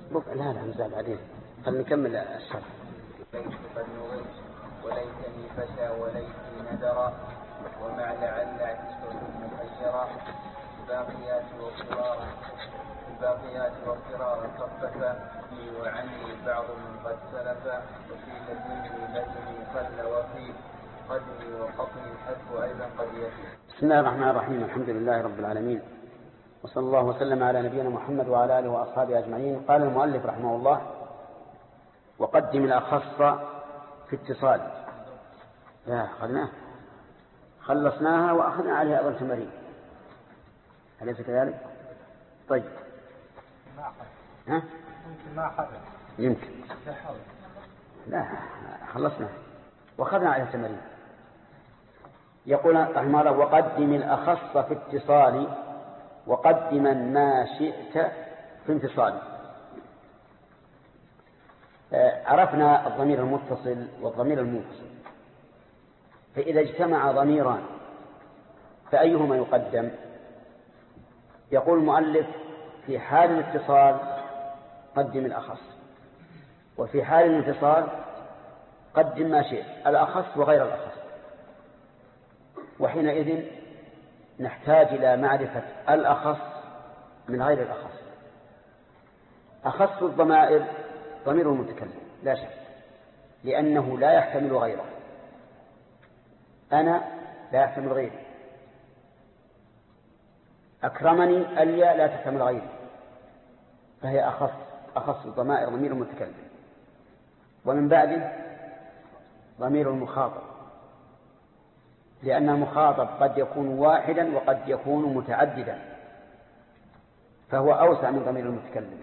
لا مزال بعدين. خلينا نكمل الشرح. ليت قد نويت وليتني فشى وليتني ندرا ومع لعل عكسه مخيرا الباقيات واضطرارا خففا لي وعني بعض من قد سلفا وفي لزمي قل وفي قدمي وقطني الحذف أيضا قد يفي. بسم الله الرحمن الرحيم. الحمد لله رب العالمين، وصلى الله وسلم على نبينا محمد وعلى آله وأصحابه أجمعين. قال المؤلف رحمه الله: وقدم الأخص في اتصال. خلصناها وأخذنا عليها أول تمرين، أليس كذلك؟ طيب يمكن لا خلصنا وأخذنا عليها تمرين. يقول رحمه الله: وقدم الأخص في اتصال وقدما ما شئت في انفصال. عرفنا الضمير المتصل والضمير المنفصل، فإذا اجتمع ضميران فأيهما يقدم؟ يقول المؤلف: في حال الاتصال قدم الأخص، وفي حال الانفصال قدم ما شئت، الأخص وغير الأخص. وحينئذ نحتاج إلى معرفة الأخص من غير الأخص. أخص الضمائر ضمير المتكلم لا شك، لأنه لا يحتمل غيره. أنا لا يحتمل غيري، أكرمني الياء لا تحتمل غيري، فهي أخص الضمائر ضمير المتكلم. ومن بعده ضمير المخاطب، لأن المخاطب قد يكون واحدا وقد يكون متعددا، فهو أوسع من ضمير المتكلم،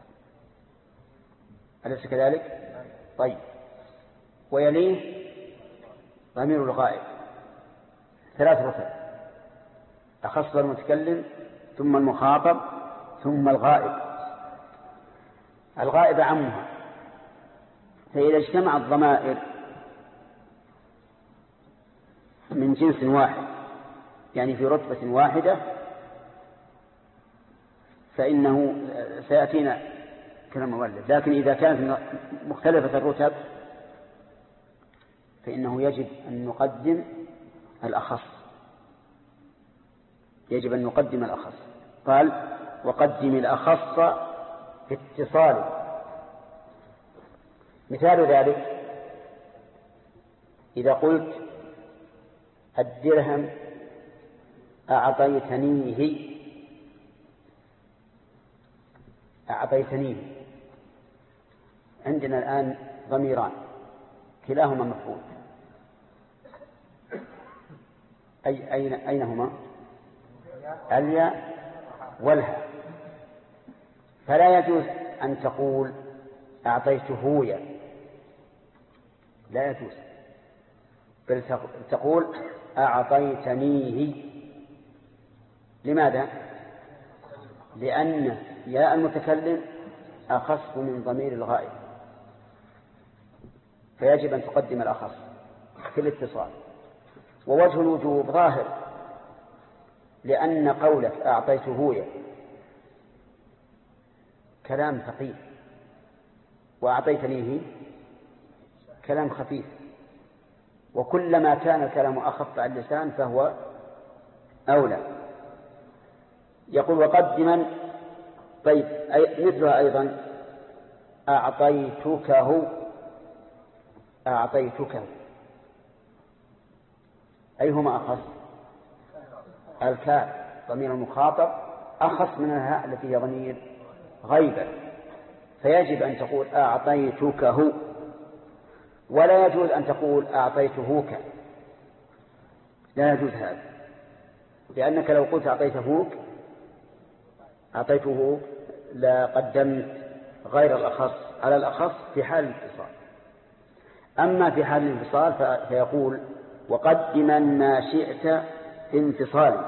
أليس كذلك؟ طيب. ويليه ضمير الغائب، 3 رتب: أخص المتكلم ثم المخاطب ثم الغائب. الغائب عمها، فإذا اجتمع الضمائر من جنس واحد يعني في رتبة واحدة فإنه سيأتينا كلام مولد. لكن إذا كانت مختلفة الرتب فإنه يجب أن نقدم الأخص، يجب أن نقدم الأخص. قال: وقدم الأخص في اتصال. مثال ذلك إذا قلت: الدرهم أعطيتنيه، عندنا الآن ضميران كلاهما مفعول، أين هما؟ الياء والهاء. فلا يجوز أن تقول أعطيته يا، لا يجوز، بل تقول أعطيتنيه. لماذا؟ لأن ياء المتكلم أخص من ضمير الغائب، فيجب أن تقدم الأخص في الاتصال. ووجه الوجوب ظاهر، لأن قولك أعطيته يا كلام ثقيل، وأعطيتنيه كلام خفيف، وكلما كان الكلام أخف على اللسان فهو أولى. يقول: وقدما. طيب مثلها أيضا: أعطيتك. أيهما أخص؟ الكاف ضمير المخاطب أخص من الهاء التي هي ضمير غيبة، فيجب أن تقول أعطيتكه، ولا يجوز أن تقول أعطيتهوك، لا يجوز هذا، لأنك لو قلت أعطيته لا قدمت غير الأخص على الأخص في حال الانفصال. أما في حال الانفصال فيقول: وقدما ما شئت في انفصال.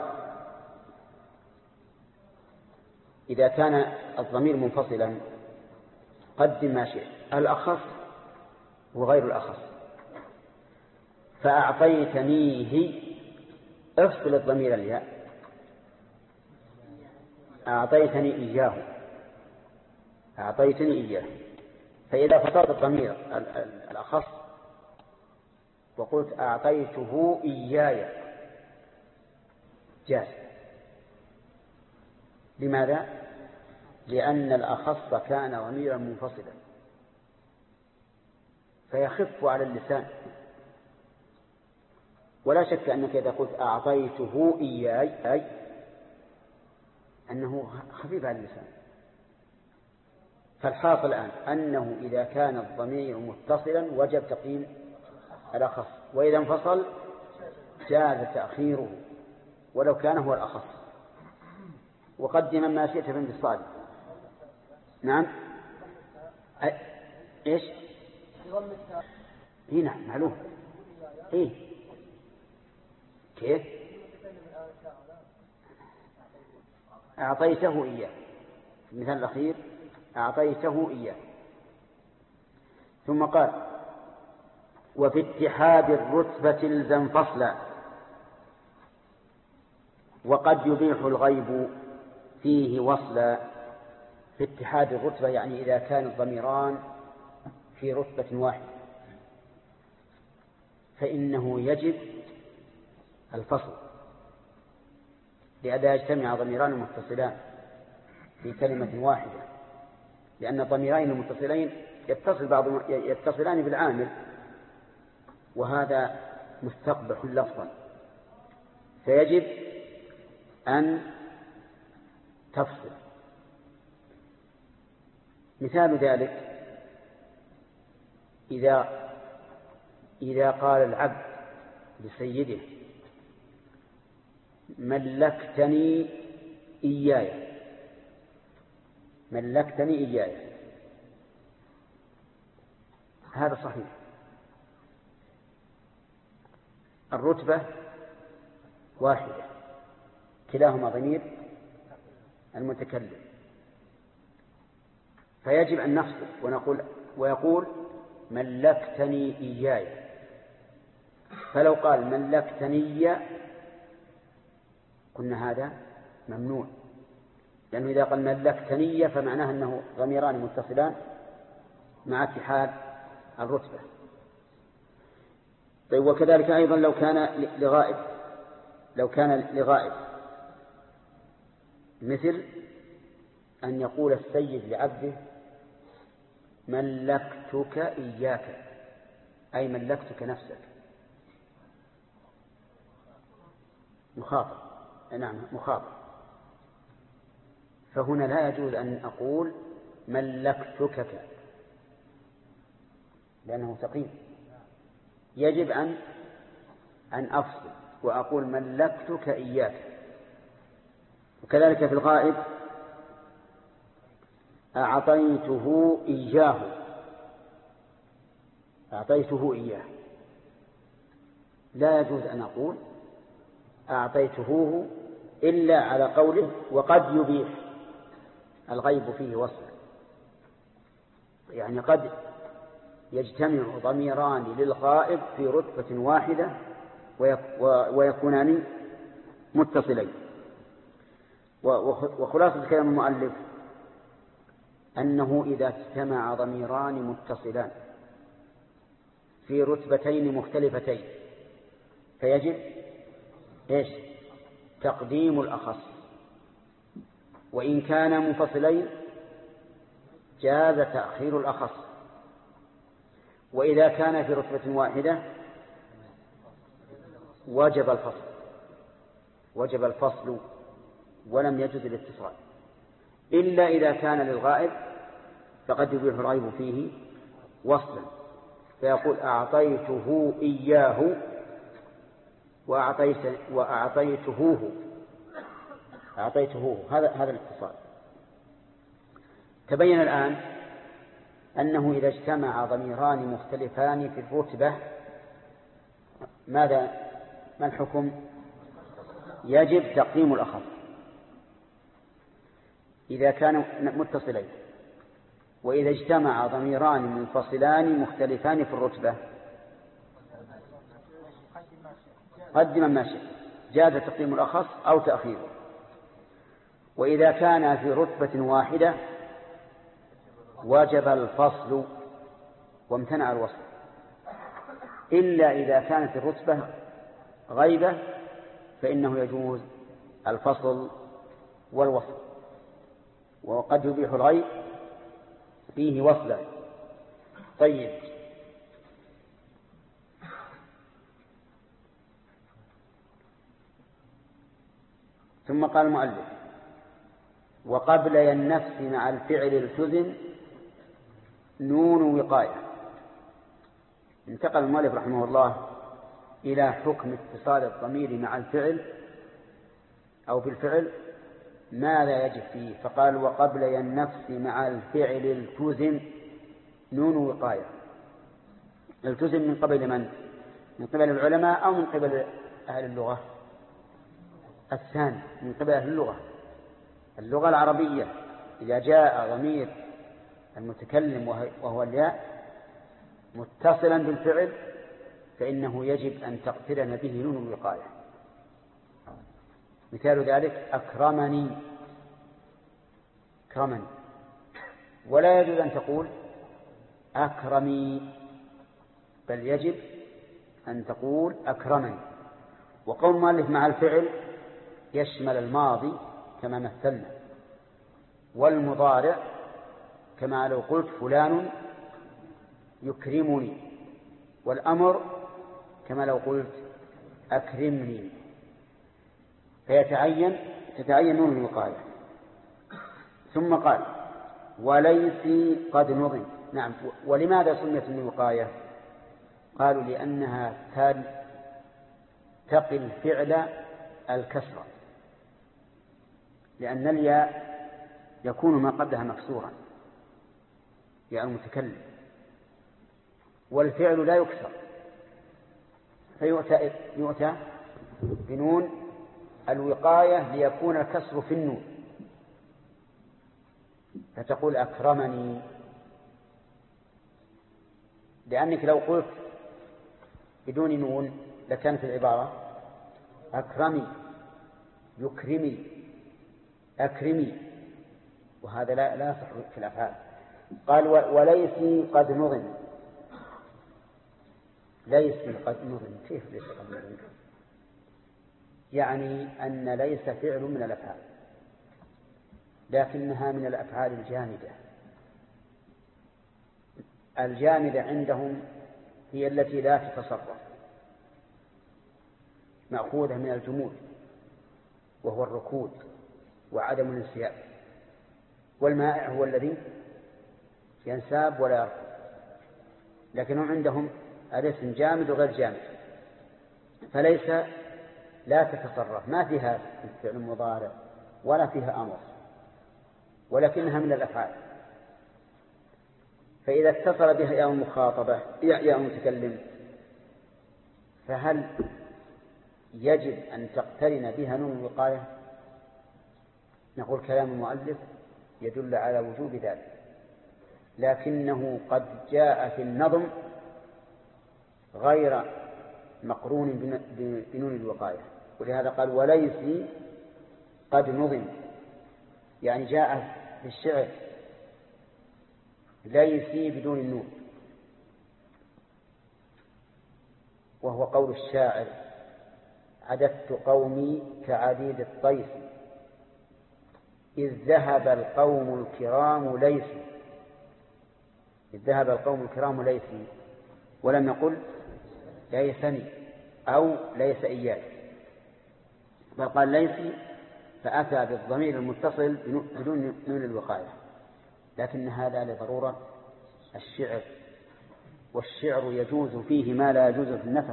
إذا كان الضمير منفصلا قدم ما شئت، الأخص وغير الأخص. فأعطيتنيه افصل الضمير الياء، أعطيتني إياه، أعطيتني إياه. فإذا فصلت الضمير الأخص وقلت أعطيته إياي جاز. لماذا؟ لأن الأخص كان ضميرا منفصلا فيخف على اللسان، ولا شك أنك إذا قلت أعطيته إياي أي أنه خفيف على اللسان. فالحاصل الآن أنه إذا كان الضمير متصلا وجب تقديم الأخص، وإذا انفصل جاز تأخيره ولو كان هو الأخص. وقدم ما شئت في انفصاله. نعم. إيش؟ إيه نعم معلوم. إيه كيف؟ أعطيته إياه. المثال الأخير أعطيته إياه. ثم قال وفي اتحاد الرتبة الزم فصلا وقد يبيح الغيب فيه وصلا. في اتحاد الرتبة يعني إذا كان الضميران في رتبة واحدة فإنه يجب الفصل لئلا يجتمع ضميران متصلان في كلمة واحدة، لأن الضميرين المتصلين يتصلان بالعامل، وهذا مستقبح لفظا، فيجب أن تفصل. مثال ذلك إذا قال العبد لسيده ملكتني إياي، ملكتني إياي، هذا صحيح. الرتبة واحدة كلاهما ضمير المتكلم، فيجب أن نفصل ويقول ملكتني إياي. فلو قال ملكتني قلنا هذا ممنوع، لأنه إذا قال ملكتني فمعناه أنه ضميران متصلان مع اتحاد الرتبة. طيب وكذلك أيضا لو كان لغائب مثل أن يقول السيد لعبده ملكتك إياك، أي ملكتك نفسك، مخاطب. نعم مخاطب. فهنا لا يجوز أن أقول ملكتك لأنه ثقيل، يجب أن أفصل وأقول ملكتك إياك. وكذلك في الغائب أعطيته إياه، أعطيته إياه، لا يجوز أن أقول أعطيته إلا على قوله وقد يبيح الغيب فيه وصلا، يعني قد يجتمع ضميران للغائب في رتبة واحدة ويكونان متصلين. وخلاصة كلام المؤلف أنه إذا اجتمع ضميران متصلان في رتبتين مختلفتين فيجب إيش؟ تقديم الأخص، وإن كان منفصلين جاز تأخير الأخص، وإذا كان في رتبة واحدة وجب الفصل ولم يجوز الاتصال، إلا إذا كان للغائب فقد يبيح الغيب فيه وصلا، فيقول أعطيته إياه وأعطيته هذا الاتصال. تبين الآن أنه إذا اجتمع ضميران مختلفان في الرتبة ما الحكم؟ يجب تقديم الأخص إذا كانوا متصلين. وإذا اجتمع ضميران منفصلان مختلفان في الرتبة قدم ما شئت، جاز تقديم الأخص أو تأخيره. وإذا كان في رتبة واحدة وجب الفصل وامتنع الوصل، إلا إذا كانت الرتبة غيبة فإنه يجوز الفصل والوصل، وقد يبيح الغيب فيه وصلا. طيب، ثم قال المؤلف: وقبل النفس مع الفعل التزم نون وقاية. انتقل المؤلف رحمه الله إلى حكم اتصال الضمير مع الفعل أو بالفعل ماذا يجب فيه، فقال: وقبل النفس مع الفعل التزم نون وقاية. التزم من قبل من؟ من قبل العلماء أو من قبل أهل اللغة؟ الثاني، من قبل أهل اللغة العربية. إذا جاء ضمير المتكلم وهو الياء متصلا بالفعل فإنه يجب أن تقترن به نون الوقاية. مثال ذلك: أكرمني، كرمني، ولا يجوز أن تقول أكرمي، بل يجب أن تقول أكرمني. وقول المؤلف مع الفعل يشمل الماضي كما مثلنا، والمضارع كما لو قلت فلان يكرمني، والأمر كما لو قلت أكرمني، تتعين نون الوقاية. ثم قال: وليس قد نظم. نعم، ولماذا سميت نون الوقاية؟ قالوا: لأنها تقي الفعل الكسرة، لأن الياء يكون ما قبلها مكسورا يعني المتكلم، والفعل لا يكسر، فيؤتى بنون الوقاية ليكون الكسر في النون، فتقول أكرمني، لأنك لو قلت بدون نون لكانت العبارة أكرمي، يكرمي، أكرمي، وهذا لا يصح في الأفعال. قال: وليس قد نظم. ليس قد نظم، كيف ليس قد نظم؟ يعني أن ليس فعل من الأفعال، لكنها من الأفعال الجامدة. الجامدة عندهم هي التي لا تتصرف، مأخوذة من الجمود وهو الركود وعدم الانسياب، والمائع هو الذي ينساب ولا يركض، لكنهم عندهم الاسم جامد وغير جامد، فليس لا تتصرف، ما فيها فعل مضارع ولا فيها أمر، ولكنها من الأفعال. فإذا اتصل بها ياء المخاطبة ياء المتكلم فهل يجب أن تقترن بها نون الوقاية؟ نقول: كلام المؤلف يدل على وجوب ذلك، لكنه قد جاء في النظم غير مقرون بنون الوقاية، ولهذا قال: وليس قد نظم، يعني جاء في الشعر ليس بدون النون، وهو قول الشاعر: عددت قومي كعديد الطيف إذ ذهب القوم الكرام ليس. إذ ذهب القوم الكرام ليس، ولم يقل ليسني أو ليس إياي، بل قال ليس، فأتى بالضمير المتصل بدون نون الوقاية. لكن هذا لضرورة الشعر، والشعر يجوز فيه ما لا يجوز في النثر،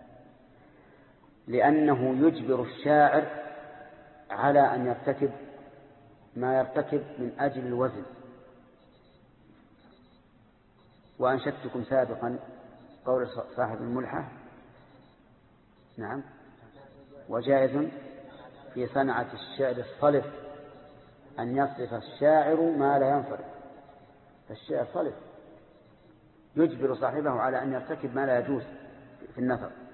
لأنه يجبر الشاعر على أن يرتكب ما يرتكب من أجل الوزن. وأنشدتكم سابقا قول صاحب الملحة: نعم، وجائز في صنعة الشعر الصلف أن يصرف الشاعر ما لا ينصرف. فالشعر صلف يجبر صاحبه على أن يرتكب ما لا يجوز في النثر.